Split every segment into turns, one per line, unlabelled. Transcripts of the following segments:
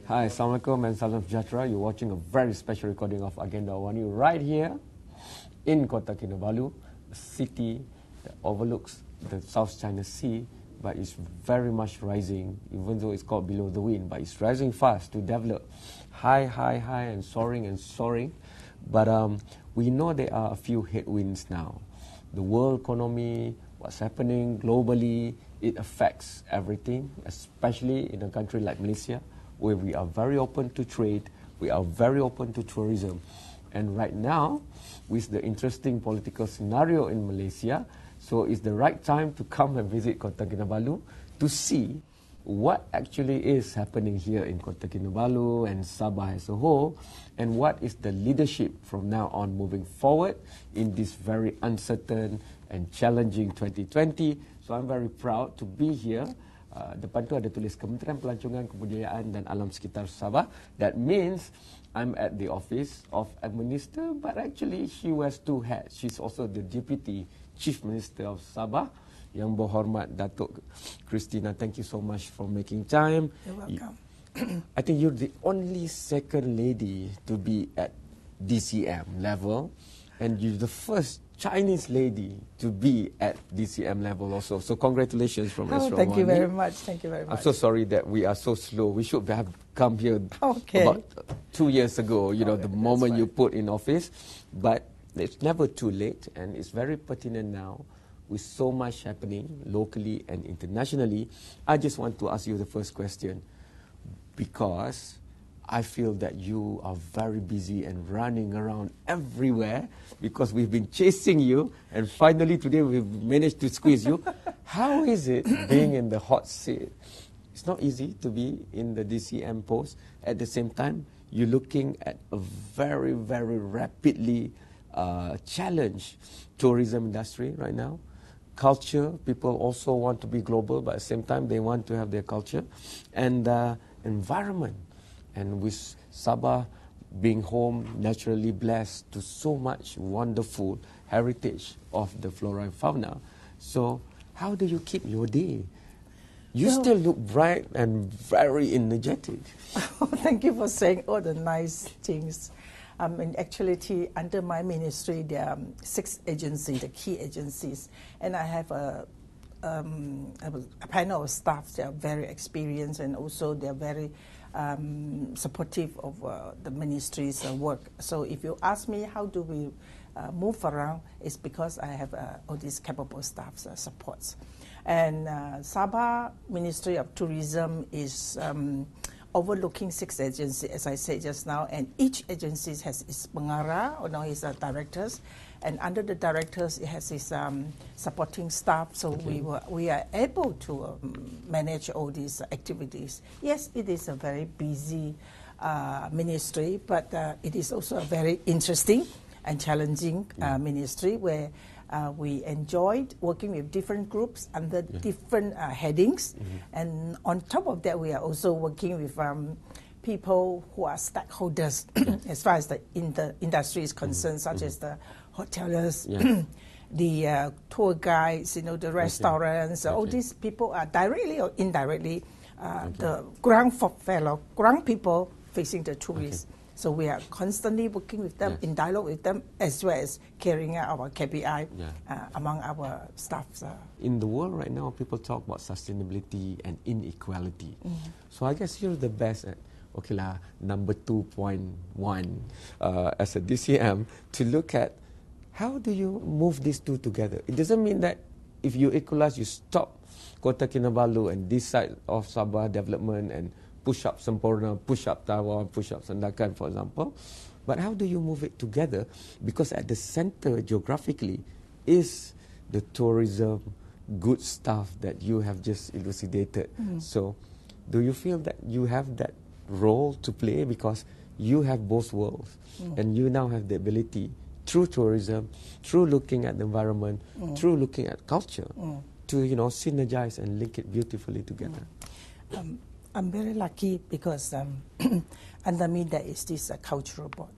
Hi, Assalamualaikum and Salam Sejahtera. You're watching a very special recording of Agenda Awani right here in Kota Kinabalu, a city that overlooks the South China Sea, but it's very much rising, even though it's called below the wind, but it's rising fast to develop high and soaring. But we know there are a few headwinds now. The world economy, what's happening globally, it affects everything, especially in a country like Malaysia, where we are very open to trade, we are very open to tourism. And right now, with the interesting political scenario in Malaysia, so it's the right time to come and visit Kota Kinabalu to see what actually is happening here in Kota Kinabalu and Sabah as a whole, and what is the leadership from now on moving forward in this very uncertain and challenging 2020. So I'm very proud to be here. Depan tu ada tulis Kementerian Pelancongan Kebudayaan dan Alam Sekitar Sabah. That means I'm at the office of a minister, but actually she wears two hats. She's also the Deputy Chief Minister of Sabah. Yang berhormat Datuk Christina, thank you so much for making time.
You're welcome.
I think you're the only second lady to be at DCM level, and you're the first Chinese lady to be at DCM level also. So congratulations from Astro
Thank you
Awani.
very much. Thank you very much.
I'm so sorry that we are so slow. We should have come here about 2 years ago, the moment you put in office. But it's never too late, and it's very pertinent now with so much happening locally and internationally. I just want to ask you the first question, because I feel that you are very busy and running around everywhere, because we've been chasing you, and finally today we've managed to squeeze you. How is it being in the hot seat? It's not easy to be in the DCM post. At the same time, you're looking at a very, very rapidly challenged tourism industry right now. Culture, people also want to be global, but at the same time they want to have their culture. And environment. And with Sabah being home, naturally blessed to so much wonderful heritage of the flora and fauna. So how do you keep your day? You still look bright and very energetic.
Thank you for saying all the nice things. In actuality, under my ministry, there are 6 agencies, the key agencies, and I have a panel of staff that are very experienced, and also they are very supportive of the ministry's work. So if you ask me how do we move around, it's because I have all these capable staff supports. And Sabah Ministry of Tourism is overlooking 6 agencies, as I said just now, and each agency has its pengarah, or its directors, and under the directors it has its supporting staff, so we are able to manage all these activities. Yes, it is a very busy ministry, but it is also a very interesting and challenging ministry, where we enjoyed working with different groups under different headings. And on top of that, we are also working with people who are stakeholders as far as the industry is concerned, such as the hoteliers, the tour guides, the restaurants. All these people are directly or indirectly the ground people facing the tourists. So we are constantly working with them, in dialogue with them, as well as carrying out our KPI among our staff.
In the world right now, people talk about sustainability and inequality. So I guess you're the best at, number 2.1 as a DCM, to look at how do you move these two together. It doesn't mean that if you equalize, you stop Kota Kinabalu and this side of Sabah development and push up Semporna, push up Tawau, push up Sandakan, for example. But how do you move it together? Because at the center, geographically, is the tourism, good stuff that you have just elucidated. So do you feel that you have that role to play? Because you have both worlds, and you now have the ability, through tourism, through looking at the environment, through looking at culture, to synergize and link it beautifully together.
I'm very lucky because under me there is this cultural board.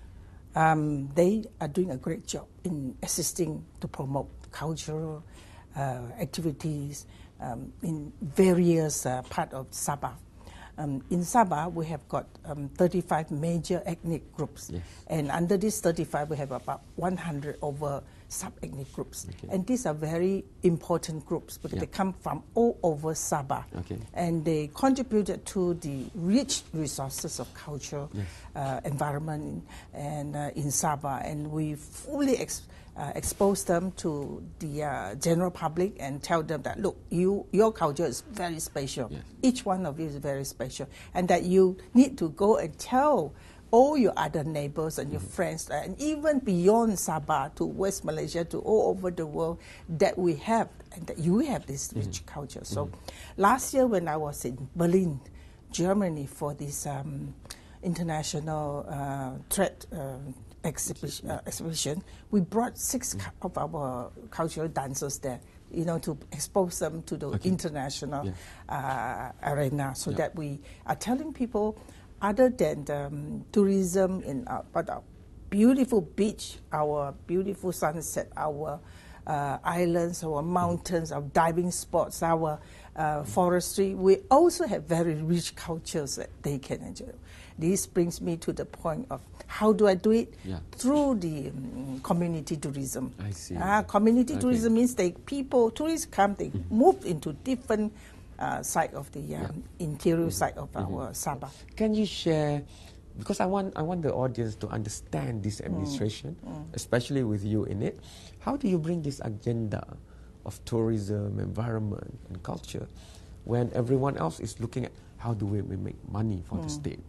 They are doing a great job in assisting to promote cultural activities in various parts of Sabah. In Sabah, we have got 35 major ethnic groups.
Yes.
And under these 35, we have about 100 over sub-ethnic groups.
Okay.
And these are very important groups because they come from all over Sabah.
Okay.
And they contributed to the rich resources of culture, environment, and in Sabah. And we fully expose them to the general public and tell them that, look, your culture is very special.
Yes.
Each one of you is very special. And that you need to go and tell all your other neighbors and your friends, and even beyond Sabah to West Malaysia, to all over the world, that we have, and that you have this rich culture. So last year when I was in Berlin, Germany, for this international trade exhibition, we brought 6 of our cultural dancers there, you know, to expose them to the international arena, so that we are telling people, other than tourism in but our beautiful beach, our beautiful sunset, our islands, our mountains, our diving spots, our forestry, we also have very rich cultures that they can enjoy. This brings me to the point of how do I do it? Through the community tourism.
I see.
Community tourism means tourists come, they move into different side of the interior side of our Sabah.
Can you share, because I want the audience to understand this administration, especially with you in it. How do you bring this agenda of tourism, environment, and culture when everyone else is looking at how do we make money for the state?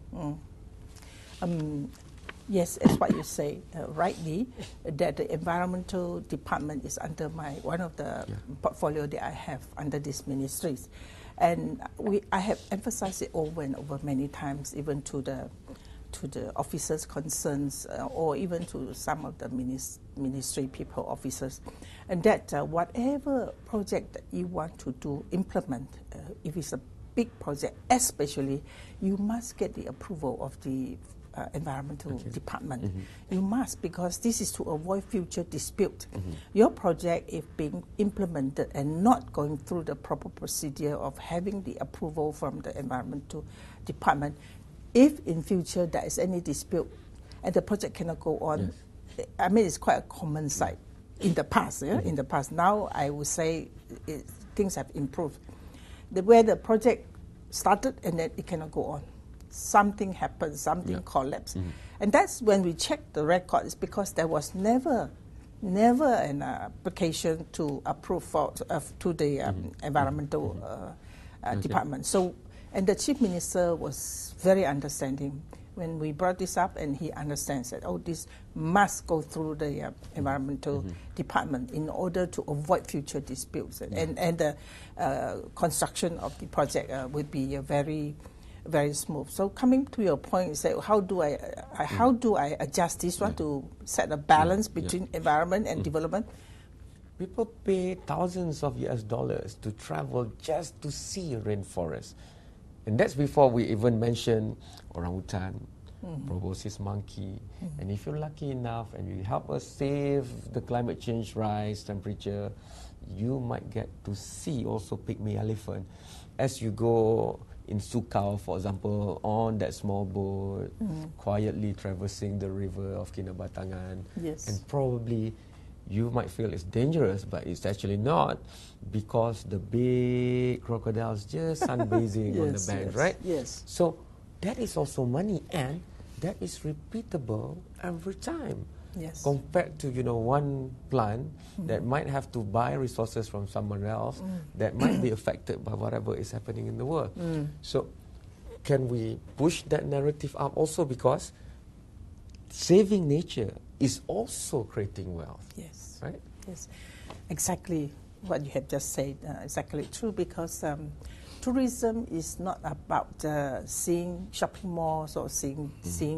Yes, it's what you say rightly, that the environmental department is under one of the portfolio that I have under these ministries. And I have emphasized it over and over many times, even to the officers' concerns, or even to some of the ministry people, officers, and that whatever project that you want to do, implement, if it's a big project, especially, you must get the approval of the environmental department. You must, because this is to avoid future dispute. Your project, if being implemented and not going through the proper procedure of having the approval from the environmental department, if in future there is any dispute and the project cannot go on, I mean, it's quite a common sight in the past. In the past, now I would say things have improved. Where the project started and then it cannot go on. Something happened, something collapsed. And that's when we check the records, because there was never an application to approve to the environmental department. So, and the Chief Minister was very understanding when we brought this up, and he understands that, this must go through the environmental department in order to avoid future disputes. And the construction of the project would be very smooth. So coming to your point, is that how do I adjust this one to set a balance between environment and development?
People pay thousands of US dollars to travel just to see a rainforest. And that's before we even mention orangutan, proboscis monkey. And if you're lucky enough and you help us save the climate change rise, temperature, you might get to see also pygmy elephant as you go in Sukau, for example, on that small boat, quietly traversing the river of Kinabatangan. And probably you might feel it's dangerous, but it's actually not, because the big crocodiles just sunbathing on the bank, right? So that is also money, and that is repeatable every time. Compared to one plant that might have to buy resources from someone else that might be affected by whatever is happening in the world. So can we push that narrative up also, because saving nature is also creating wealth? Right?
Exactly what you have just said. Exactly true, because tourism is not about seeing shopping malls or seeing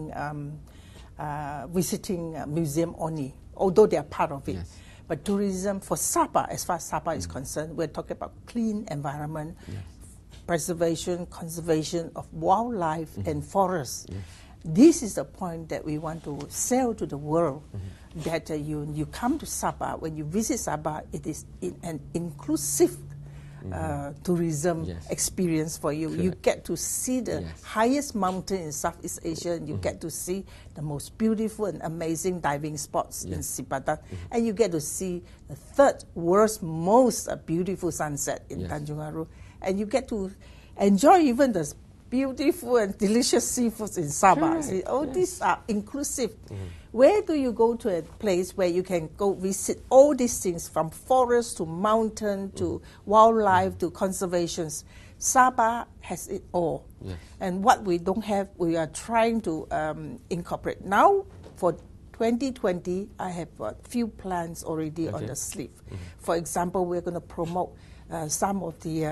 visiting a museum only, although they are part of it. But tourism for Sabah, as far as Sabah is concerned, we're talking about clean environment, preservation, conservation of wildlife and forests. This is the point that we want to sell to the world, that you come to Sabah, when you visit Sabah, it is an inclusive tourism
Yes.
experience for you. You
Correct.
get to see the
Yes.
highest mountain in Southeast Asia, and you get to see the most beautiful and amazing diving spots in
Yes.
Sipatan, and you get to see the third world's most beautiful sunset in
Yes.
Tanjung Aru, and you get to enjoy even the beautiful and delicious seafoods in Sabah.
Correct.
See, all
Yes.
these are inclusive. Where do you go to a place where you can go visit all these things, from forest to mountain to wildlife to conservations? Sabah has it all.
Yes.
And what we don't have, we are trying to incorporate. Now, for 2020, I have a few plans already on
Okay.
the sleeve. For example, we're going to promote some of the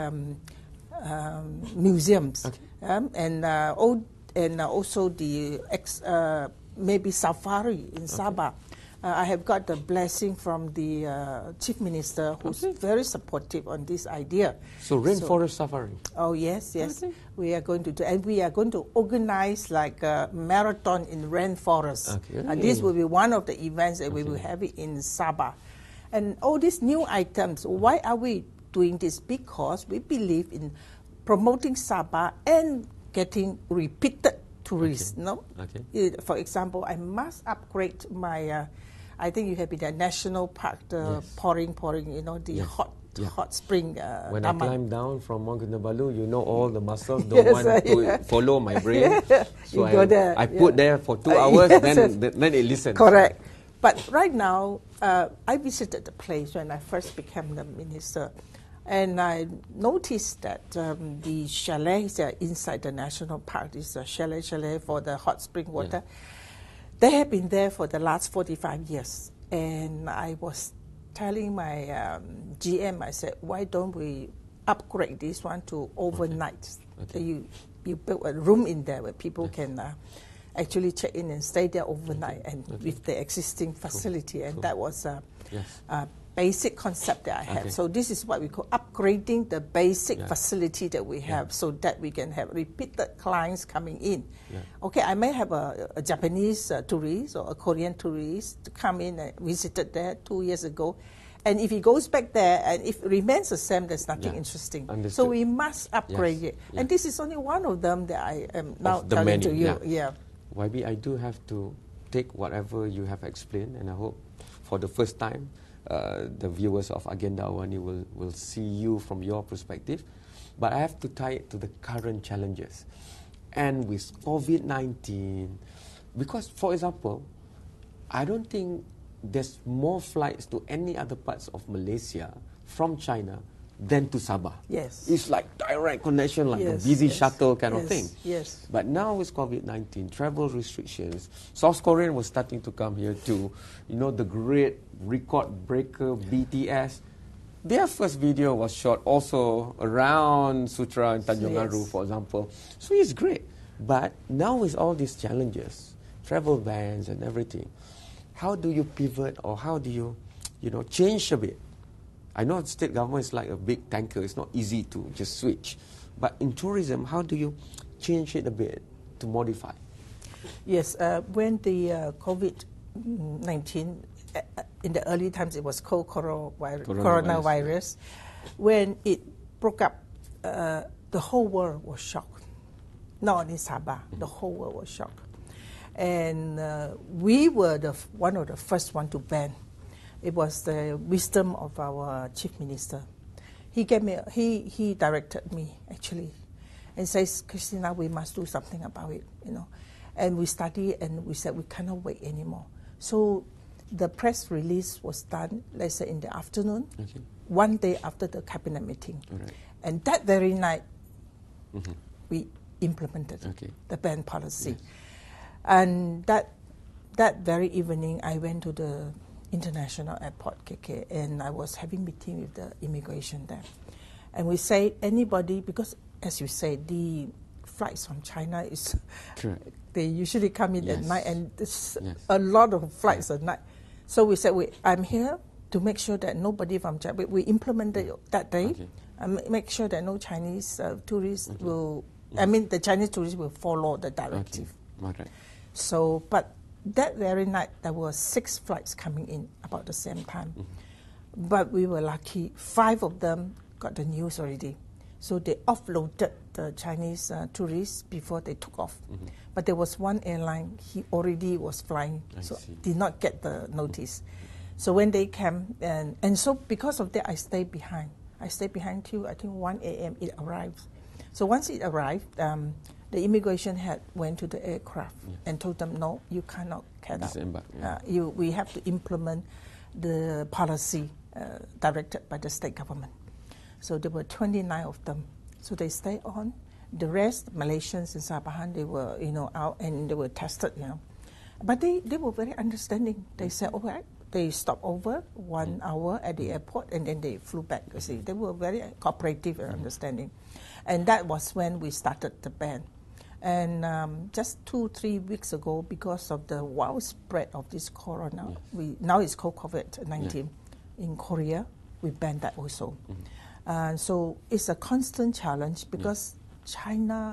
museums,
Okay.
and also the maybe safari in Sabah. I have got the blessing from the Chief Minister, who's very supportive on this idea.
So rainforest safari.
Oh yes, yes.
Okay.
We are going to do, and we are going to organize like a marathon in rainforest.
Okay.
This will be one of the events that we will have it in Sabah. And all these new items, why are we doing this? Because we believe in promoting Sabah and getting repeated tourists.
Okay.
No.
Okay.
For example, I must upgrade my. I think you have been the national park, the
Yes.
Poring, you know, the
Yes.
hot
Yeah.
hot spring.
When I
taman.
climb down from Mount Kinabalu, you know all the muscles don't
Yes,
want to follow my brain. So
You go there,
I put there for 2 hours,
Yes.
then it listens.
Correct. But right now, I visited the place when I first became the minister, and I noticed that the chalets inside the national park, this chalet for the hot spring water, they have been there for the last 45 years. And I was telling my GM, I said, why don't we upgrade this one to overnight?
Okay.
You build a room in there where people can actually check in and stay there overnight, and with the existing facility. And that was a
Yes.
basic concept that I had.
Okay.
So this is what we call upgrading the basic
Yeah.
facility that we have, so that we can have repeated clients coming in.
Yeah.
Okay, I may have a Japanese tourist or a Korean tourist to come in and visited there 2 years ago. And if he goes back there and if it remains the same, there's nothing
Yeah.
interesting.
Understood.
So we must upgrade
Yes.
it.
Yeah.
And this is only one of them that I am now
Of the
telling
many,
to you.
yeah. YB, I do have to take whatever you have explained, and I hope for the first time the viewers of Agenda Awani will see you from your perspective. But I have to tie it to the current challenges. And with COVID-19, because, for example, I don't think there's more flights to any other parts of Malaysia from China than to Sabah.
Yes.
It's like direct connection, like
Yes,
a busy
yes,
shuttle kind of
yes,
thing.
yes.
But now with COVID-19, travel restrictions, South Korean was starting to come here too. You know, the great record breaker BTS, their first video was shot also around Sutra and Tanjung
Yes.
Aru, for example. So it's great. But now with all these challenges, travel bans and everything, how do you pivot, or how do you change a bit? I know the state government is like a big tanker. It's not easy to just switch. But in tourism, how do you change it a bit to modify?
Yes, when the COVID-19, in the early times it was called coronavirus. When it broke up, the whole world was shocked. Not only Sabah, the whole world was shocked. And we were one of the first one to ban. It was the wisdom of our chief minister. He directed me actually, and says, Christina, we must do something about it, And we studied, and we said we cannot wait anymore. So the press release was done, let's say in the afternoon, one day after the cabinet meeting, and that very night we implemented the ban policy.
Yes.
And that very evening, I went to the international airport, KK, and I was having meeting with the immigration there. And we say anybody, because as you say, the flights from China is, they usually come in at night, and there's a lot of flights at night. So we said, I'm here to make sure that nobody from China, we implemented that day, and make sure that no Chinese tourists will, the Chinese tourists will follow the directive. So, but that very night, there were 6 flights coming in about the same time. But we were lucky, 5 of them got the news already. So they offloaded the Chinese tourists before they took off. But there was one airline, he already was flying, so did not get the notice. So when they came, and so because of that, I stayed behind. I stayed behind till I think 1 a.m. it arrived. So once it arrived, the immigration head went to the aircraft and told them, no, you cannot get out. We have to implement the policy directed by the state government. So there were 29 of them. So they stayed on. The rest, Malaysians in Sabahan, they were, out and they were tested, But they were very understanding. They said, all right. They stopped over 1 hour at the airport and then they flew back. You see, they were very cooperative and understanding. And that was when we started the ban. And just 2-3 weeks ago, because of the wild spread of this corona, now it's called COVID-19 in Korea, we banned that also. So it's a constant challenge because China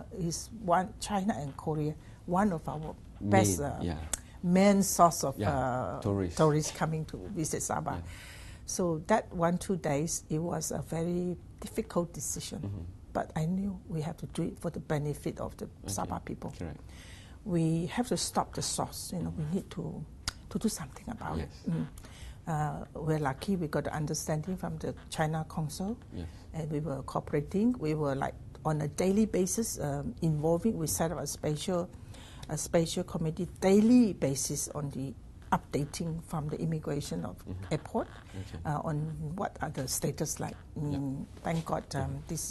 and Korea, one of our best main source of tourists coming to visit Sabah. So that 1-2 days, it was a very difficult decision. But I knew we have to do it for the benefit of the Sabah people.
Correct.
We have to stop the source. We need to do something about it. We're lucky we got the understanding from the China Consul, and we were cooperating. We were like on a daily basis involving. We set up a special committee daily basis on the updating from the immigration of airport on what are the status like. Thank God this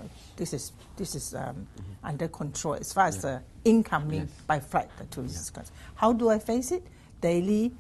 is under control as far as the incoming by flight the tourists. How do I face it? Daily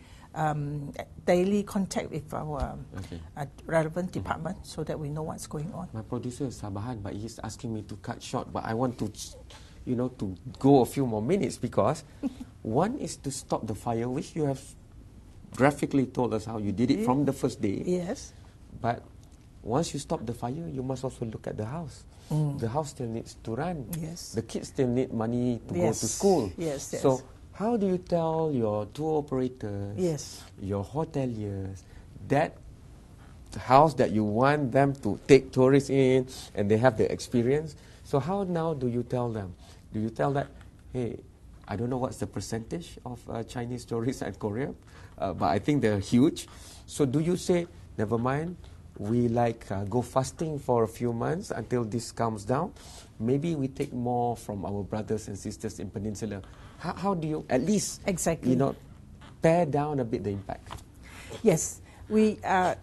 contact with our relevant department so that we know what's going on.
My producer is Sabahan, but he's asking me to cut short. But I want to, to go a few more minutes because one is to stop the fire, which you have graphically told us how you did it from the first day.
Yes.
But once you stop the fire, you must also look at the house. The house still needs to run.
Yes.
The kids still need money to go to school.
Yes.
So how do you tell your tour operators, your hoteliers, that house that you want them to take tourists in and they have the experience? So how now do you tell them? Do you tell that, hey, I don't know what's the percentage of Chinese tourists at Korea, but I think they're huge. So do you say, never mind, we go fasting for a few months until this calms down? Maybe we take more from our brothers and sisters in Peninsula. How do you at least pare down a bit the impact?
Yes, we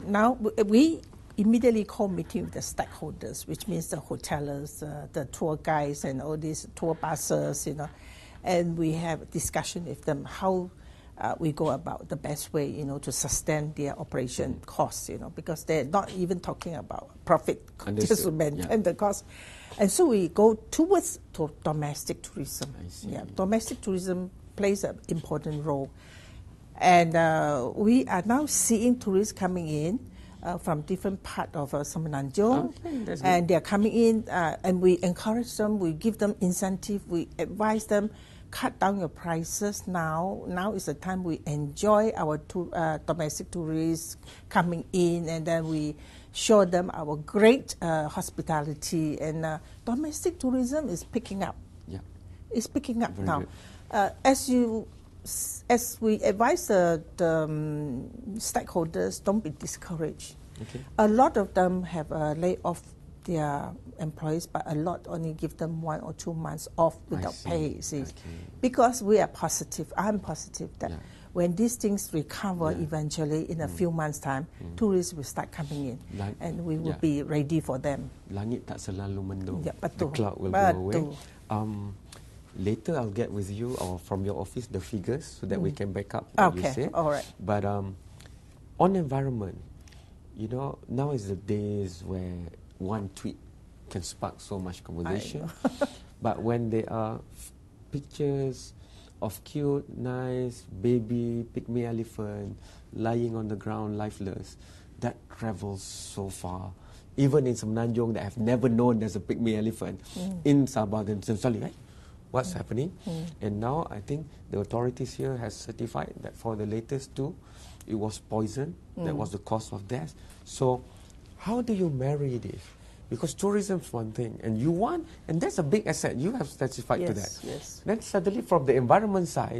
immediately call meeting with the stakeholders, which means the hoteliers, the tour guides, and all these tour buses, and we have discussion with them how we go about the best way, to sustain their operation costs, because they're not even talking about profit, just to maintain the cost. And so we go towards domestic tourism. Domestic tourism plays an important role. And we are now seeing tourists coming in from different parts of Semenanjung, and they're coming in, and we encourage them, we give them incentive, we advise them, cut down your prices now. Now is the time we enjoy our domestic tourists coming in, and then we show them our great hospitality. And domestic tourism is picking up. It's picking up now. As we advise the stakeholders, don't be discouraged. A lot of them have laid off their employees, but a lot only give them 1 or 2 months off without pay. Because we are positive. I'm positive that when these things recover eventually in a few months' time, tourists will start coming in, and we will be ready for them.
Langit tak selalu mendung.
Betul.
The cloud will go away. Later, I'll get with you or from your office the figures so that we can back up what you said.
All right.
But on environment, now is the days where one tweet can spark so much conversation. But when there are pictures of cute, nice baby pygmy elephant lying on the ground lifeless, that travels so far. Even in Semenanjung that have never known there's a pygmy elephant in Sabah, then suddenly, right? What's happening? And now I think the authorities here has certified that for the latest 2, it was poison. That was the cause of death. So how do you marry this? Because tourism is one thing, and you want, and that's a big asset. You have testified to that.
Yes.
Then suddenly, from the environment side,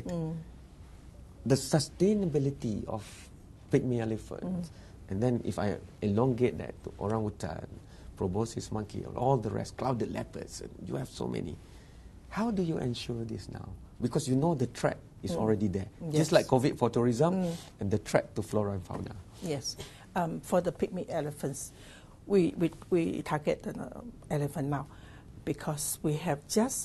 the sustainability of pygmy elephants, and then if I elongate that to orangutan, proboscis monkey, and all the rest, clouded leopards, and you have so many. How do you ensure this now? Because you know the threat is already there. Just like COVID for tourism and the threat to flora and fauna.
Yes. For the pygmy elephants, we target the elephant now because we have just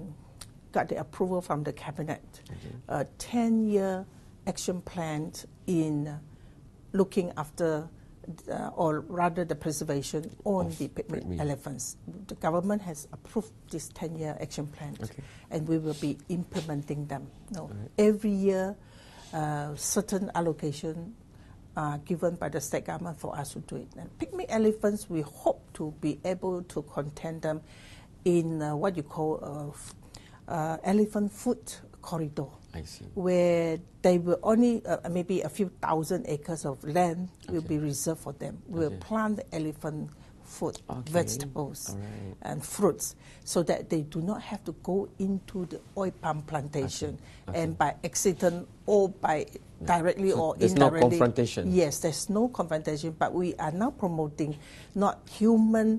got the approval from the cabinet, a 10-year action plan in looking after, or rather the preservation on the pygmy elephants. The government has approved this 10-year action plan, and we will be implementing them. Every year, certain allocation given by the state government for us to do it. And pygmy elephants, we hope to be able to contain them in what you call elephant food corridor.
I see.
Where they will only, maybe a few thousand acres of land will be reserved for them. We'll plant the elephant food, vegetables, and fruits, so that they do not have to go into the oil palm plantation and by accident or by directly
so
or
there's
indirectly.
No confrontation.
Yes, there's no confrontation, but we are now promoting not human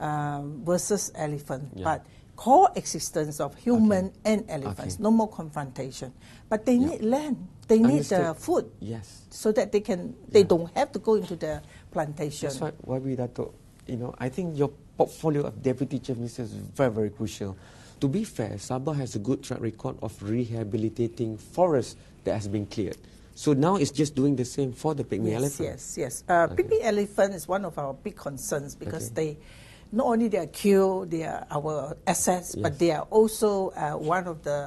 versus elephant, but coexistence of human and elephants. No more confrontation. But they need land. They need food.
Yes.
So that they can. They don't have to go into the plantation.
That's why we Dato, I think your portfolio of deputy chief ministers is very, very crucial. To be fair, Sabah has a good track record of rehabilitating forests that has been cleared. So now it's just doing the same for the pygmy elephant.
Yes. Pygmy elephant is one of our big concerns because they. Not only they are killed, they are our assets, but they are also one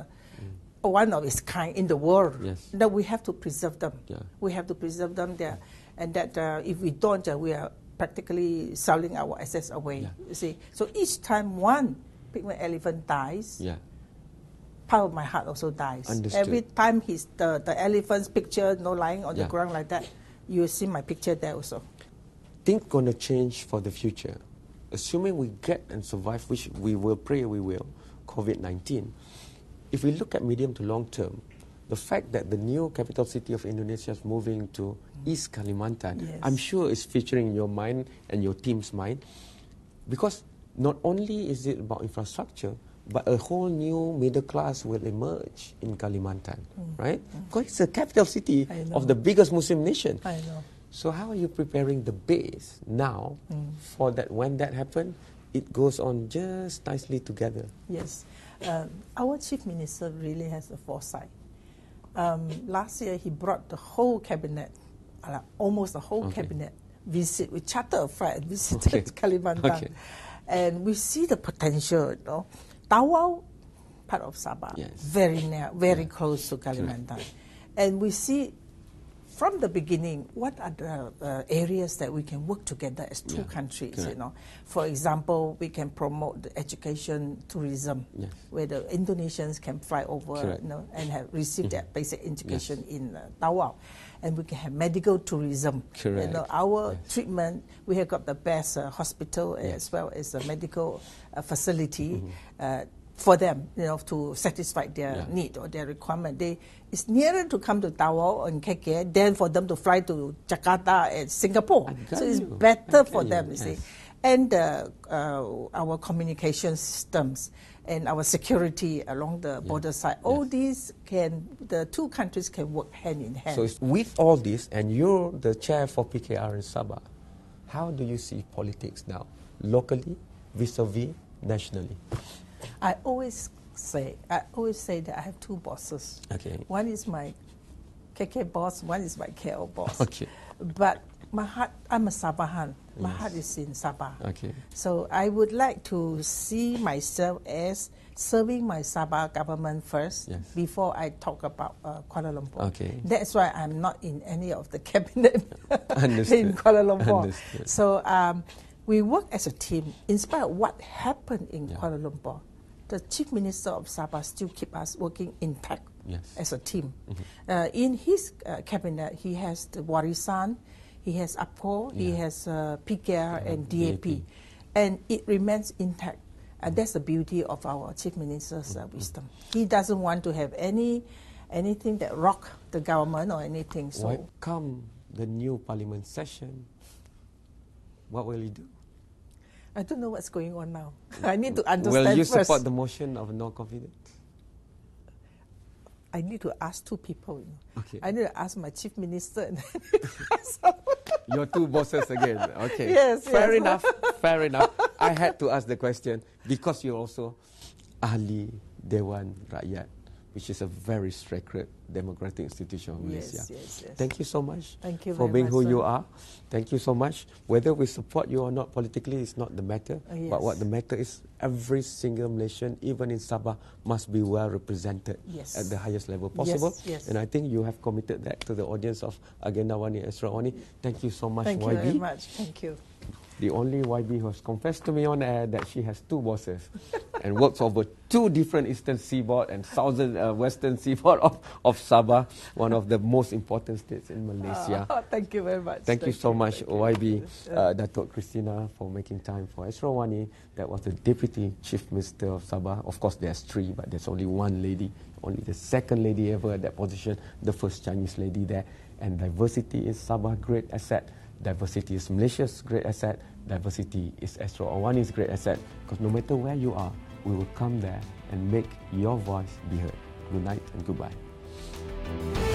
of its kind in the world. That we have to preserve them. We have to preserve them there, and that if we don't, we are practically selling our assets away. You see, so each time one pygmy elephant dies, part of my heart also dies.
Understood.
Every time the elephant's picture lying on the ground like that, you will see my picture there also.
Things gonna change for the future. Assuming we get and survive, which we will pray we will, COVID-19, if we look at medium to long term, the fact that the new capital city of Indonesia is moving to East Kalimantan, I'm sure is featuring in your mind and your team's mind, because not only is it about infrastructure, but a whole new middle class will emerge in Kalimantan, right? Because it's the capital city of the biggest Muslim nation.
I know.
So how are you preparing the base now for that? When that happens, it goes on just nicely together.
Yes. Our chief minister really has the foresight. Last year, he brought the whole cabinet, almost the whole cabinet, visit. We chartered a flight and visited Kalimantan. And we see the potential. Tawau, part of Sabah, very near, very close to Kalimantan. And we see from the beginning, what are the areas that we can work together as two countries? For example, we can promote the education tourism, where the Indonesians can fly over, and have received their basic education in Tawau, and we can have medical tourism. Our treatment, we have got the best hospital as well as a medical facility. For them, to satisfy their need or their requirement. It's nearer to come to Tawau and KK than for them to fly to Jakarta and Singapore. So it's better for them, you see. And our communication systems and our security along the border side, all these the two countries can work hand in hand.
So with all this, and you're the chair for PKR in Sabah, how do you see politics now, locally, vis-a-vis, nationally?
I always say that I have two bosses. One is my KK boss, one is my KL boss. But my heart, I'm a Sabahan. My heart is in Sabah. So I would like to see myself as serving my Sabah government first before I talk about Kuala Lumpur. That's why I'm not in any of the cabinet in Kuala Lumpur. So we work as a team. In spite of what happened in Kuala Lumpur, the Chief Minister of Sabah still keep us working intact as a team. In his cabinet, he has the Warisan, he has APCO, he has PKR and DAP. and it remains intact. And that's the beauty of our Chief Minister's wisdom. He doesn't want to have anything that rock the government or anything. So
Why come the new parliament session? What will you do?
I don't know what's going on now. I need to understand
Will you
first.
support the motion of no confidence?
I need to ask two people.
Okay.
I need to ask my Chief Minister and
Your two bosses again. Okay.
Yes,
Fair
yes.
enough. Fair enough. I had to ask the question because you're also Ahli Dewan Rakyat, which is a very sacred democratic institution of Malaysia.
Yes.
Thank you so much
Thank you
for
very
being
much,
who
sir.
you are. Thank you so much. Whether we support you or not politically is not the matter.
Yes.
But what the matter is, every single Malaysian, even in Sabah, must be well represented
Yes.
at the highest level possible.
Yes.
And I think you have committed that to the audience of Agenda Wani and Esra Wani. Thank you so much,
Thank
YB.
you very much. Thank you.
The only YB who has confessed to me on air that she has two bosses and works over two different eastern seaboard and southern western seaboard of Sabah, one of the most important states in Malaysia.
Thank you very much.
Thank you so much,
Thank you.
YB, Datuk Christina, for making time for Esra Wani. That was the Deputy Chief Minister of Sabah. Of course, there's three, but there's only one lady, only the second lady ever at that position, the first Chinese lady there. And diversity is Sabah great asset. Diversity is Malaysia's great asset. Diversity is Esra Wani's great asset. Because no matter where you are, we will come there and make your voice be heard. Good night and goodbye.